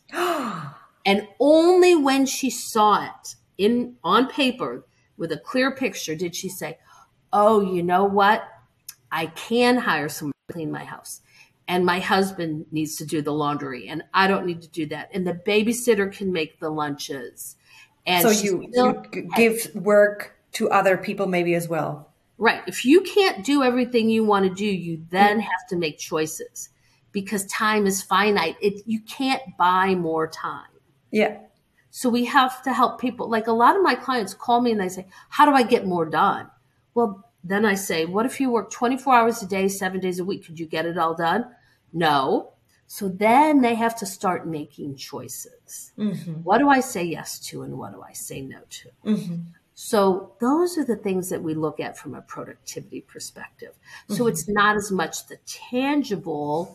And only when she saw it in on paper with a clear picture did she say, oh, you know what? I can hire someone to clean my house, and my husband needs to do the laundry, and I don't need to do that. And the babysitter can make the lunches. And so you, you give work to other people maybe as well. Right. If you can't do everything you want to do, you then mm-hmm. have to make choices, because time is finite. It, you can't buy more time. Yeah. So we have to help people. Like a lot of my clients call me and they say, how do I get more done? Well, then I say, what if you work twenty-four hours a day, seven days a week? Could you get it all done? No. So then they have to start making choices. Mm-hmm. What do I say yes to and what do I say no to? Mm-hmm. So those are the things that we look at from a productivity perspective. So mm-hmm. it's not as much the tangible,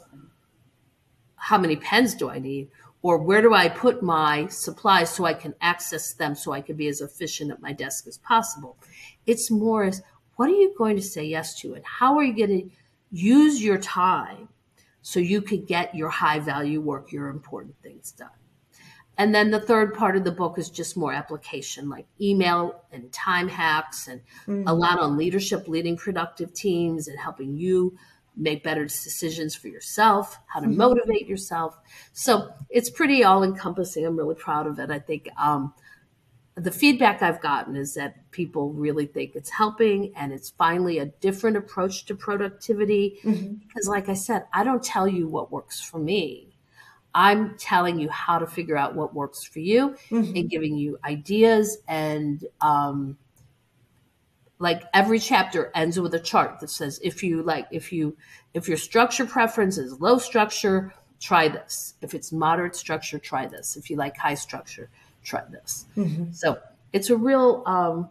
how many pens do I need? Or where do I put my supplies so I can access them so I can be as efficient at my desk as possible? It's more as, what are you going to say yes to? And how are you going to use your time so you could get your high value work, your important things done? And then the third part of the book is just more application, like email and time hacks, and mm-hmm. a lot on leadership, leading productive teams, and helping you make better decisions for yourself, how to mm-hmm. motivate yourself. So it's pretty all encompassing. I'm really proud of it. I think um, the feedback I've gotten is that people really think it's helping, and it's finally a different approach to productivity. Mm-hmm. Because like I said, I don't tell you what works for me. I'm telling you how to figure out what works for you, mm-hmm. and giving you ideas. And um, like every chapter ends with a chart that says, if you like, if you, if your structure preference is low structure, try this. If it's moderate structure, try this. If you like high structure, try this. Mm-hmm. So it's a real um,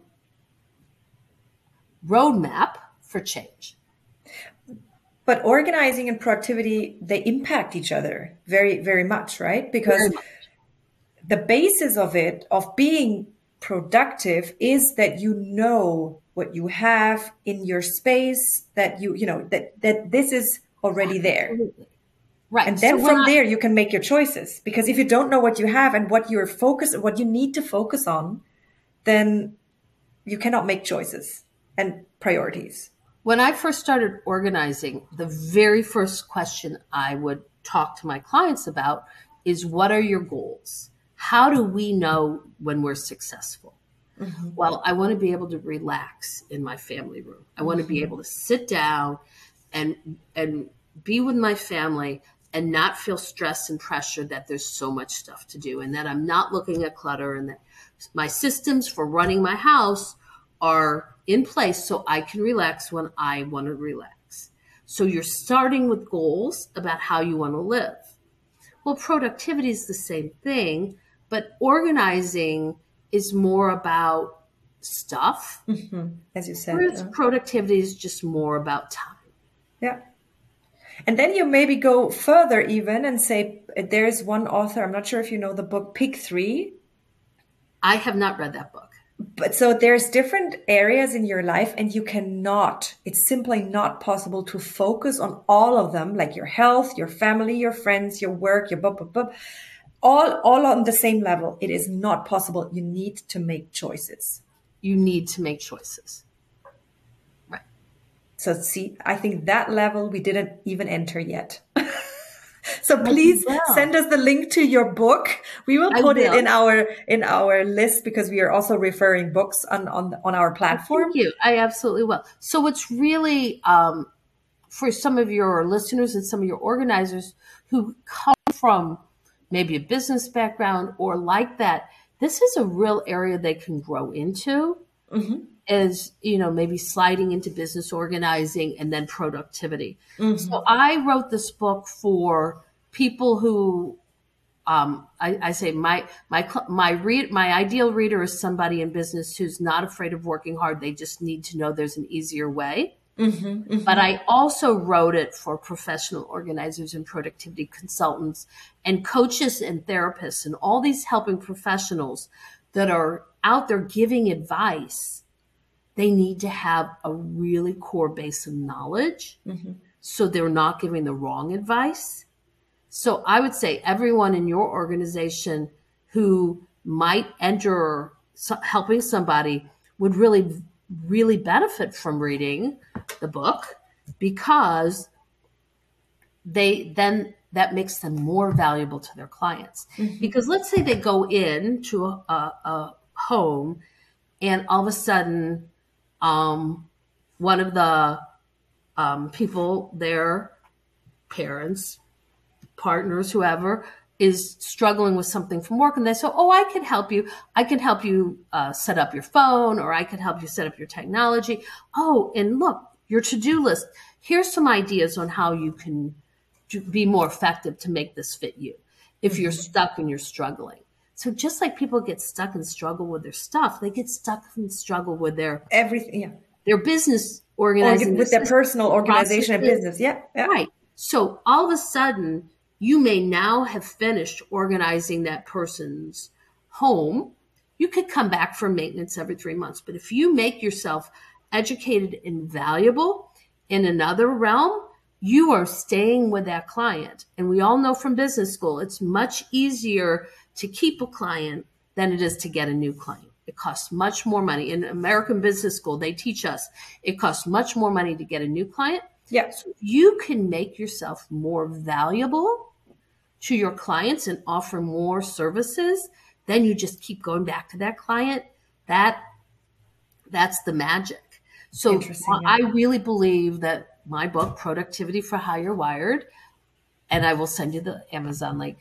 roadmap for change. But organizing and productivity, they impact each other very, very much, right? Because much. The basis of it, of being productive, is that you know what you have in your space, that you, you know, that, that this is already there. Absolutely. Right. And then so from I, there, you can make your choices. Because if you don't know what you have and what you're focused, what you need to focus on, then you cannot make choices and priorities. When I first started organizing, the very first question I would talk to my clients about is, what are your goals? How do we know when we're successful? Mm-hmm. Well, I want to be able to relax in my family room. I want mm-hmm. to be able to sit down and and be with my family and not feel stress and pressure that there's so much stuff to do, and that I'm not looking at clutter, and that my systems for running my house are in place so I can relax when I want to relax. So you're starting with goals about how you want to live. Well, productivity is the same thing, but organizing is more about stuff. Mm-hmm. As you said. Whereas yeah. productivity is just more about time. Yeah. And then you maybe go further even and say, there's one author, I'm not sure if you know the book Pick Three. I have not read that book. But so there's different areas in your life, and you cannot, it's simply not possible to focus on all of them, like your health, your family, your friends, your work, your blah, blah, blah, all, all on the same level. It is not possible. You need to make choices. You need to make choices. Right. So see, I think that level we didn't even enter yet. So please send us the link to your book. We will put will. it in our in our list, because we are also referring books on on, on our platform. Thank you. I absolutely will. So it's really um, for some of your listeners and some of your organizers who come from maybe a business background or like that, this is a real area they can grow into. Mm-hmm. As, you know, maybe sliding into business organizing and then productivity. Mm-hmm. So I wrote this book for people who, um, I, I say my, my, my read, my ideal reader is somebody in business who's not afraid of working hard. They just need to know there's an easier way. Mm-hmm, mm-hmm. But I also wrote it for professional organizers and productivity consultants and coaches and therapists and all these helping professionals that are out there giving advice. They need to have a really core base of knowledge, mm-hmm. so they're not giving the wrong advice. So I would say everyone in your organization who might enter helping somebody would really, really benefit from reading the book, because they then that makes them more valuable to their clients. Mm-hmm. Because let's say they go into a, a, a home and all of a sudden, Um, one of the um, people, their parents, partners, whoever, is struggling with something from work, and they say, oh, I can help you. I can help you uh, set up your phone, or I can help you set up your technology. Oh, and look, your to-do list. Here's some ideas on how you can be more effective to make this fit you if mm-hmm. you're stuck and you're struggling. So just like people get stuck and struggle with their stuff, they get stuck and struggle with their everything, yeah. their business organizing, Organ, with their personal organization and business, yeah, yeah. Right. So all of a sudden, you may now have finished organizing that person's home. You could come back for maintenance every three months, but if you make yourself educated and valuable in another realm, you are staying with that client. And we all know from business school, it's much easier to keep a client than it is to get a new client. It costs much more money. In American Business School, they teach us it costs much more money to get a new client. Yeah. So you can make yourself more valuable to your clients and offer more services. Then you just keep going back to that client. That that's the magic. So I really believe that my book, Productivity for How You're Wired, and I will send you the Amazon link,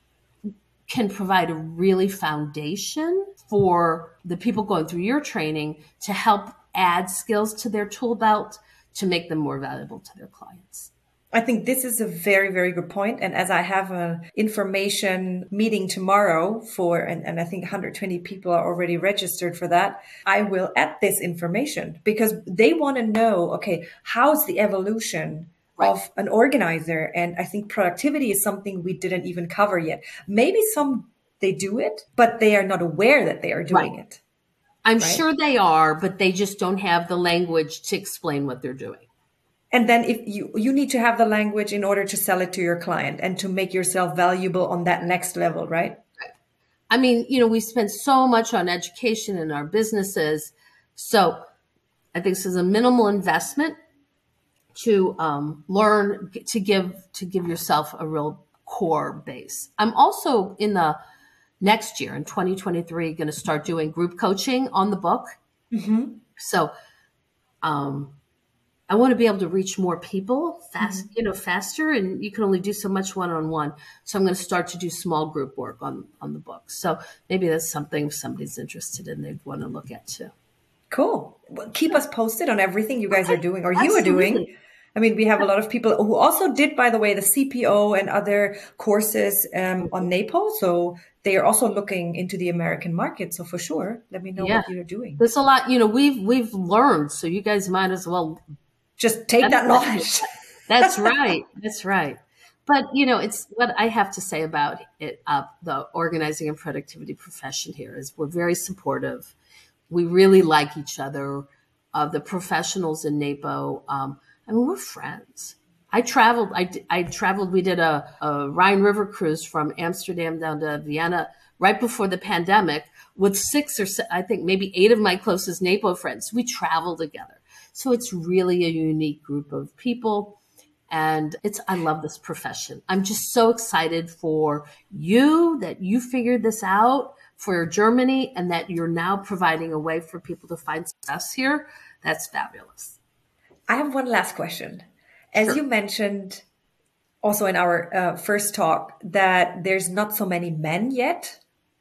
can provide a really foundation for the people going through your training to help add skills to their tool belt to make them more valuable to their clients. I think this is a very, very good point. And as I have an information meeting tomorrow for, and, and I think one hundred twenty people are already registered for that, I will add this information because they want to know, okay, how's the evolution of an organizer? And I think productivity is something we didn't even cover yet. Maybe some, they do it, but they are not aware that they are doing right. it. I'm right? sure they are, but they just don't have the language to explain what they're doing. And then if you, you need to have the language in order to sell it to your client and to make yourself valuable on that next level, right? Right. I mean, you know, we spend so much on education in our businesses. So I think this is a minimal investment to um, learn, to give, to give yourself a real core base. I'm also in the next year in twenty twenty-three going to start doing group coaching on the book. Mm-hmm. So um, I want to be able to reach more people fast, mm-hmm. you know, faster, and you can only do so much one-on-one. So I'm going to start to do small group work on, on the book. So maybe that's something if somebody's interested in, they'd want to look at too. Cool. Well, keep us posted on everything you guys okay. are doing or Absolutely. You are doing. I mean, we have a lot of people who also did, by the way, the C P O and other courses um, on NAPO. So they are also looking into the American market. So for sure, let me know yeah. what you're doing. There's a lot, you know, we've, we've learned, so you guys might as well just take that knowledge. That's right. That's right. But, you know, it's what I have to say about it, uh, the organizing and productivity profession here is we're very supportive. We really like each other. Uh, the professionals in NAPO, um, I mean, we're friends. I traveled, I, I traveled, we did a, a Rhine River cruise from Amsterdam down to Vienna right before the pandemic with six or se- I think maybe eight of my closest NAPO friends. We traveled together. So it's really a unique group of people. And it's, I love this profession. I'm just so excited for you that you figured this out for Germany and that you're now providing a way for people to find success here. That's fabulous. I have one last question. As sure. you mentioned also in our uh, first talk that there's not so many men yet.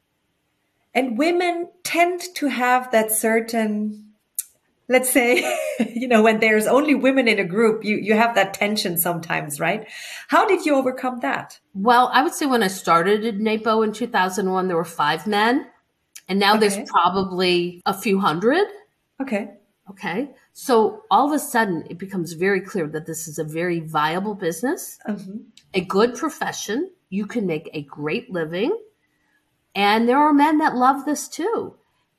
And women tend to have that certain, let's say, you know, when there's only women in a group, you, you have that tension sometimes, right? How did you overcome that? Well, I would say when I started at NAPO in two thousand one, there were five men. And now okay. there's probably a few hundred. Okay. Okay. So all of a sudden, it becomes very clear that this is a very viable business, mm-hmm. a good profession. You can make a great living. And there are men that love this too.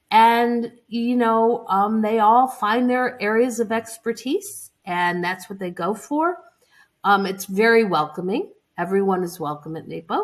And, you know, um, they all find their areas of expertise, and that's what they go for. Um, it's very welcoming. Everyone is welcome at NAPO.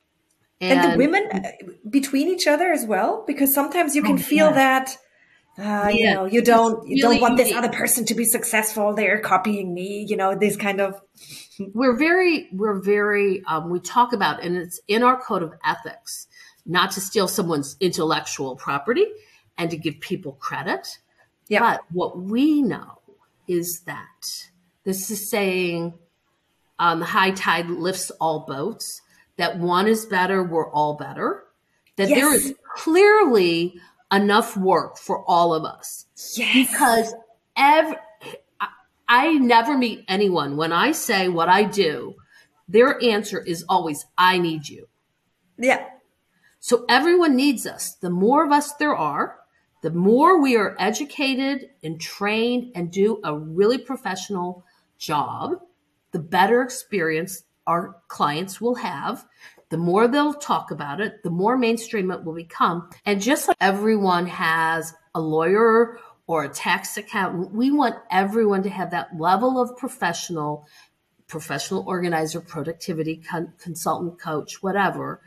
And, and the women uh, between each other as well, because sometimes you can oh, feel yeah. that. Uh, yeah. You know, you don't, really you don't want this other person to be successful. They're copying me, you know, this kind of. We're very, we're very, um, we talk about, and it's in our code of ethics, not to steal someone's intellectual property and to give people credit. Yep. But what we know is that this is saying um, the high tide lifts all boats, that one is better, we're all better, that yes. there is clearly enough work for all of us. Yes. Because every, I, I never meet anyone when I say what I do, their answer is always, I need you. Yeah. So everyone needs us. The more of us there are, the more we are educated and trained and do a really professional job, the better experience our clients will have. The more they'll talk about it, the more mainstream it will become. And just like everyone has a lawyer or a tax accountant, we want everyone to have that level of professional, professional organizer, productivity, con- consultant, coach, whatever,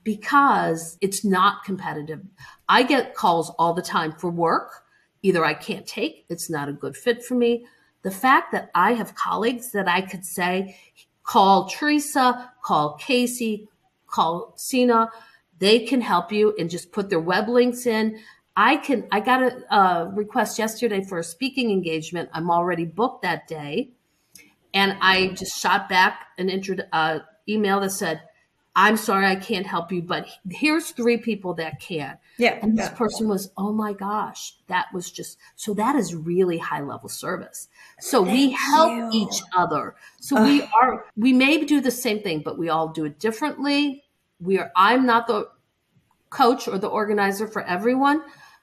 because it's not competitive. I get calls all the time for work. Either I can't take, it's not a good fit for me. The fact that I have colleagues that I could say, call Teresa, call Casey, call Sina, they can help you and just put their web links in. I can, I got a, a request yesterday for a speaking engagement. I'm already booked that day. And I just shot back an intro, uh, email that said, I'm sorry, I can't help you, but here's three people that can. Yeah. And this yeah. person was, oh my gosh, that was just, so that is really high level service. So Thank we help you. each other. So uh. we are, we may do the same thing, but we all do it differently. We are, I'm not the coach or the organizer for everyone.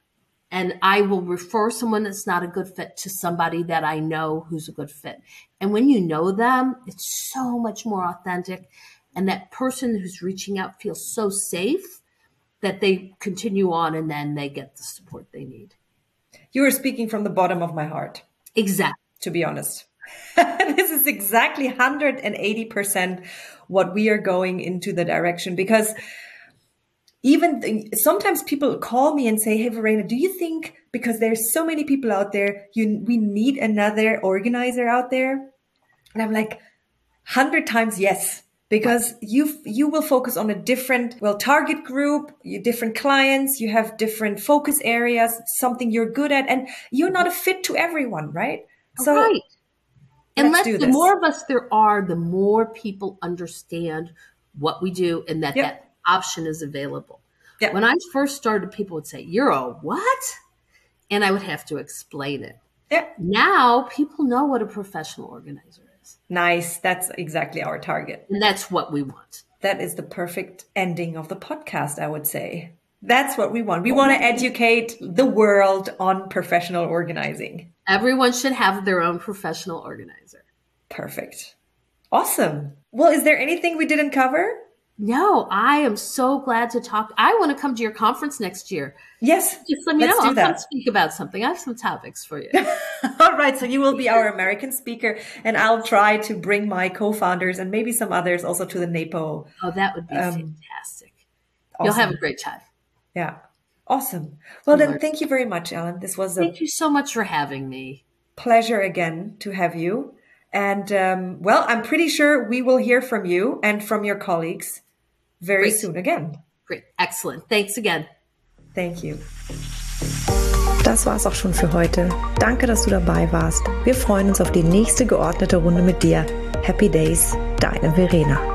And I will refer someone that's not a good fit to somebody that I know who's a good fit. And when you know them, it's so much more authentic. And that person who's reaching out feels so safe that they continue on and then they get the support they need. You are speaking from the bottom of my heart. Exactly. To be honest. This is exactly one hundred eighty percent what we are going into the direction, because even th- sometimes people call me and say, hey, Verena, do you think because there's so many people out there, you we need another organizer out there? And I'm like, hundred times yes. Because you you will focus on a different, well, target group, you different clients, you have different focus areas, something you're good at, and you're not a fit to everyone, right? So right. And let's let's, do the this. more of us there are, the more people understand what we do and that Yep. that option is available. Yep. When I first started, people would say, "You're a what?" And I would have to explain it. Yeah. Now people know what a professional organizer is. Nice. That's exactly our target. And that's what we want. That is the perfect ending of the podcast, I would say. That's what we want. We want to educate the world on professional organizing. Everyone should have their own professional organizer. Perfect. Awesome. Well, is there anything we didn't cover? No, I am so glad to talk. I want to come to your conference next year. Yes. Just let me let's know. do I'll that. come speak about something. I have some topics for you. All right. So you will be our American speaker, and I'll try to bring my co-founders and maybe some others also to the NAPO. Oh, that would be Um, fantastic. Awesome. You'll have a great time. Yeah. Awesome. Well, then Lord. thank you very much, Ellen. This was a Thank you so much for having me. pleasure again to have you. And um, well, I'm pretty sure we will hear from you and from your colleagues very Great. soon again. Great. Excellent. Thanks again. Thank you. Das war's auch schon für heute. Danke, dass du dabei warst. Wir freuen uns auf die nächste geordnete Runde mit dir. Happy Days, deine Verena.